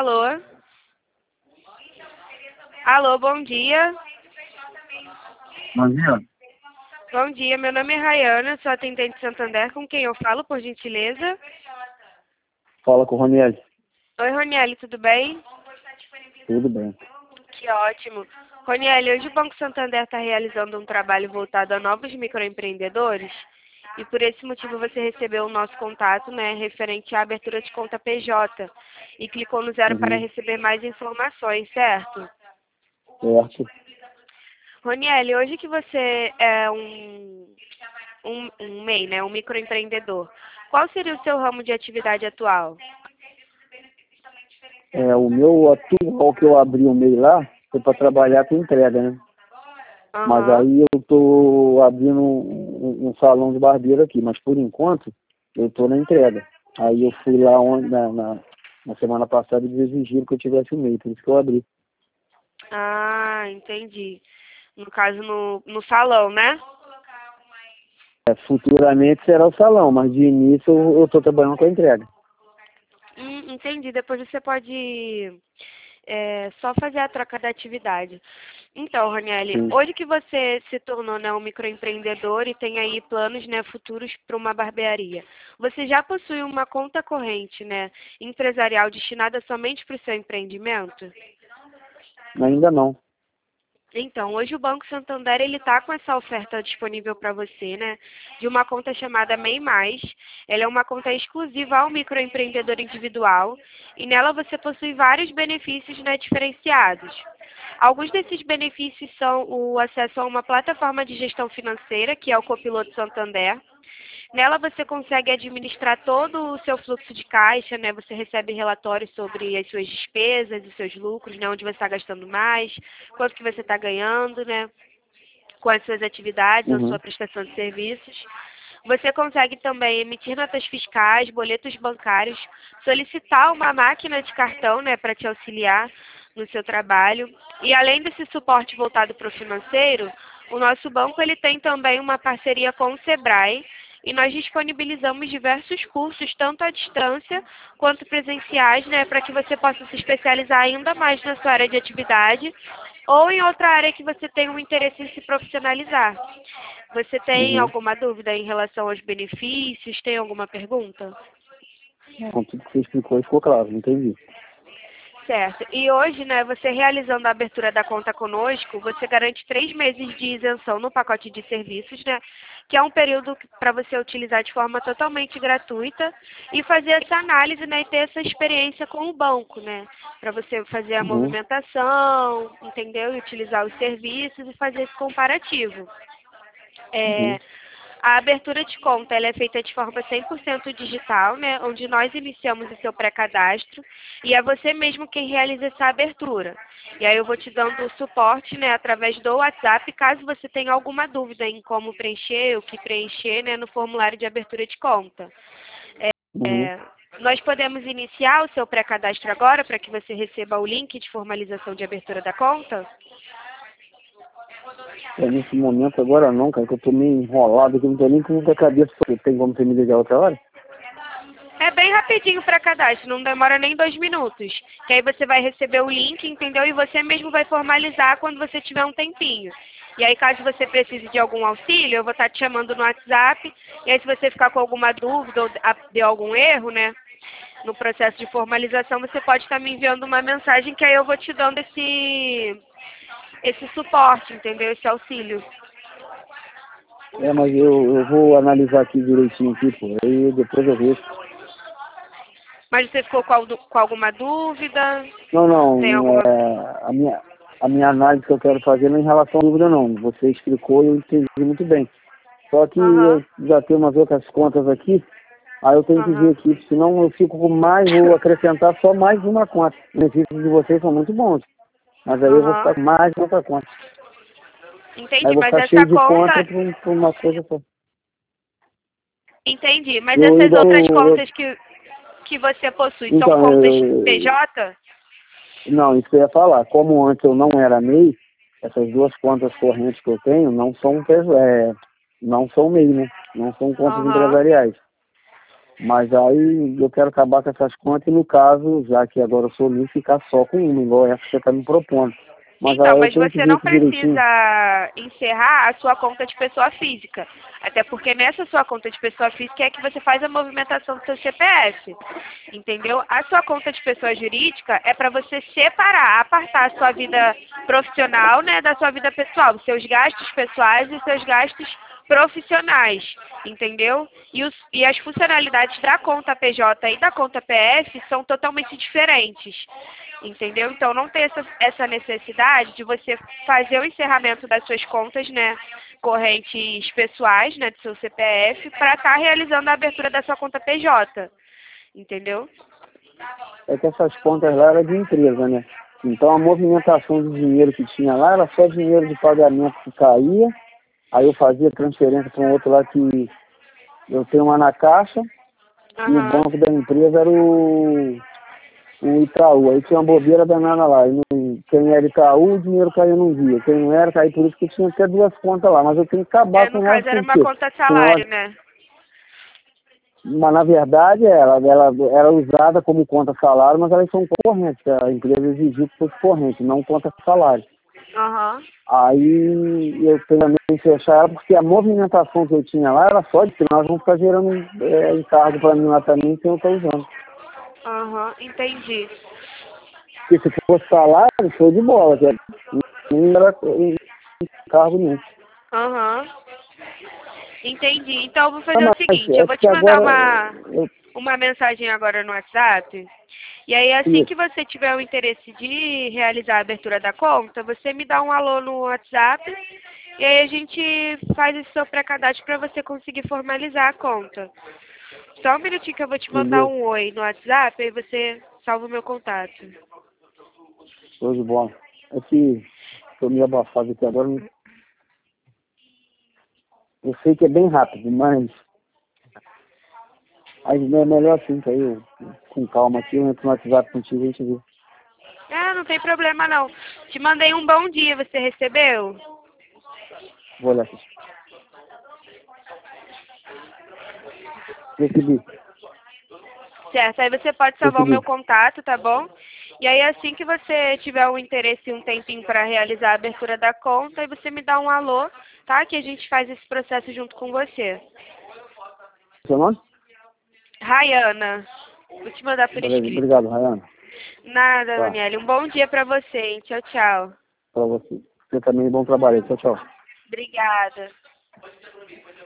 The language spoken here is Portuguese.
Alô? Alô, bom dia. Bom dia. Bom dia, meu nome é Rayana, sou atendente de Santander, com quem eu falo, por gentileza? Fala com o Roniel. Oi, Ronieli, tudo bem? Tudo bem. Que ótimo. Ronieli, hoje o Banco Santander está realizando um trabalho voltado a novos microempreendedores e por esse motivo você recebeu o nosso contato, né, referente à abertura de conta PJ e clicou no 0 para Uhum. receber mais informações, certo? Certo. Ronieli, hoje que você é um MEI, né, um microempreendedor, qual seria o seu ramo de atividade atual? O meu atual que eu abri o MEI lá foi para trabalhar com entrega, né? Mas Aham. aí eu tô abrindo um salão de barbeiro aqui, mas por enquanto eu tô na entrega. Aí eu fui lá na semana passada e eles exigiram que eu tivesse o MEI, por isso que eu abri. Ah, entendi. No caso, no salão, né? Futuramente será o salão, mas de início eu tô trabalhando com a entrega. Entendi. Depois você pode só fazer a troca da atividade. Então, Ronieli, Sim. hoje que você se tornou, né, um microempreendedor e tem aí planos, né, futuros para uma barbearia, você já possui uma conta corrente, né, empresarial destinada somente para o seu empreendimento? Ainda não. Então, hoje o Banco Santander ele está com essa oferta disponível para você, né? De uma conta chamada MEI Mais. Ela é uma conta exclusiva ao microempreendedor individual e nela você possui vários benefícios, né, diferenciados. Alguns desses benefícios são o acesso a uma plataforma de gestão financeira, que é o Copiloto Santander. Nela você consegue administrar todo o seu fluxo de caixa, né? Você recebe relatórios sobre as suas despesas, os seus lucros, né? Onde você está gastando mais, quanto que você está ganhando, né? Com as suas atividades ou sua Uhum. prestação de serviços. Você consegue também emitir notas fiscais, boletos bancários, solicitar uma máquina de cartão, né? Para te auxiliar no seu trabalho. E além desse suporte voltado para o financeiro, o nosso banco ele tem também uma parceria com o Sebrae e nós disponibilizamos diversos cursos, tanto à distância quanto presenciais, né, para que você possa se especializar ainda mais na sua área de atividade ou em outra área que você tenha um interesse em se profissionalizar. Você tem Uhum. alguma dúvida em relação aos benefícios? Tem alguma pergunta? Então, tudo que você explicou ficou claro, entendi. Certo. E hoje, né, você realizando a abertura da conta conosco, você garante 3 meses de isenção no pacote de serviços, né? Que é um período para você utilizar de forma totalmente gratuita e fazer essa análise, né, e ter essa experiência com o banco, né? Para você fazer a Uhum. movimentação, entendeu? E utilizar os serviços e fazer esse comparativo. Uhum. É, a abertura de conta ela é feita de forma 100% digital, né, onde nós iniciamos o seu pré-cadastro e é você mesmo quem realiza essa abertura. E aí eu vou te dando o suporte, né, através do WhatsApp, caso você tenha alguma dúvida em como preencher, o que preencher, né, no formulário de abertura de conta. Uhum. É, nós podemos iniciar o seu pré-cadastro agora para que você receba o link de formalização de abertura da conta? Nesse momento agora não, cara, que eu tô meio enrolado aqui, não tô nem com muita cabeça. Tem como você me ligar outra hora? É bem rapidinho para cadastro, não demora nem 2 minutos. Que aí você vai receber o link, entendeu? E você mesmo vai formalizar quando você tiver um tempinho. E aí, caso você precise de algum auxílio, eu vou estar te chamando no WhatsApp. E aí, se você ficar com alguma dúvida ou deu algum erro, né, no processo de formalização, você pode estar me enviando uma mensagem que aí eu vou te dando esse suporte, entendeu? Esse auxílio. Mas eu vou analisar aqui direitinho aqui, pô. Aí depois eu vejo. Mas você ficou com alguma dúvida? Não, Tem não, alguma... a minha análise que eu quero fazer não é em relação à dúvida não. Você explicou e eu entendi muito bem. Só que eu Aham, já tenho umas outras contas aqui, aí eu tenho que ver aham. aqui, senão eu fico com mais, vou acrescentar só mais uma conta. Os benefícios de vocês são muito bons, mas aí eu vou ficar Aham. com mais outra conta. Aí eu Entendi, vou mas ficar cheio essa de conta conta, para uma coisa só. entendi, mas Eu, essas igual, outras contas que você possui são então, contas PJ? não, isso que eu ia falar. Como antes eu não era MEI, essas duas contas correntes que eu tenho não são MEI, né? Não são contas Aham. empresariais. Mas aí eu quero acabar com essas contas e, no caso, já que agora eu sou livre, ficar só com uma, igual essa que você está me propondo. Mas Então, aí eu mas tenho que você ver não isso direitinho. precisa encerrar a sua conta de pessoa física. Até porque nessa sua conta de pessoa física é que você faz a movimentação do seu CPF. Entendeu? A sua conta de pessoa jurídica é para você separar, apartar a sua vida profissional, né, da sua vida pessoal, os seus gastos pessoais e os seus gastos profissionais, entendeu? E as funcionalidades da conta PJ e da conta PF são totalmente diferentes, entendeu? Então não tem essa necessidade de você fazer o encerramento das suas contas, né, correntes pessoais, né, do seu CPF, para estar realizando a abertura da sua conta PJ, entendeu? É que essas contas lá eram de empresa, né? Então a movimentação de dinheiro que tinha lá era só dinheiro de pagamento que caía. Aí eu fazia transferência para um outro lá que eu tenho uma na Caixa e o Aham. banco da empresa era o Itaú. Aí tinha uma bobeira danada lá. Quem era Itaú, o dinheiro caiu num dia. Quem não era, caiu. Por isso que eu tinha até duas contas lá. Mas eu tenho que acabar com No elas caso era por uma quê? conta Senão, salário, né? mas na verdade ela era usada como conta salário, mas elas são correntes. A empresa exigiu que fosse corrente, não conta salário. Aham. Aí eu também fechar ela porque a movimentação que eu tinha lá era só de que nós vamos ficar gerando encargo para mim lá também que eu estou usando. Aham, entendi. Porque se fosse salário, show de bola, que não era encargo nenhum. Aham. Entendi. Então eu vou Ah, fazer o mas seguinte, eu é vou que te mandar agora eu, uma mensagem agora no WhatsApp. E aí assim que isso, você tiver o interesse de realizar a abertura da conta, você me dá um alô no WhatsApp. E aí a gente faz esse seu pré-cadastro para você conseguir formalizar a conta. Só um minutinho que eu vou te mandar beleza, um oi no WhatsApp, aí você salva o meu contato. show de bola. É que estou meio abafado aqui agora. Eu sei que é bem rápido, mas aí é melhor assim, que aí eu, com calma aqui, eu entro no WhatsApp contigo e a gente vê. Não tem problema não. Te mandei um bom dia, você recebeu? Vou olhar aqui. Recebi, Certo, aí você pode salvar o meu recebi. contato, tá bom? E aí assim que você tiver um interesse e um tempinho para realizar a abertura da conta, aí você me dá um alô, tá? Que a gente faz esse processo junto com você. Seu nome? Rayana, vou te mandar por Beleza, escrito. obrigado, Rayana. Nada, Tá, Daniela. Um bom dia para você, hein? Tchau, tchau. pra você. Você também, bom trabalho. Tchau, tchau. Obrigada.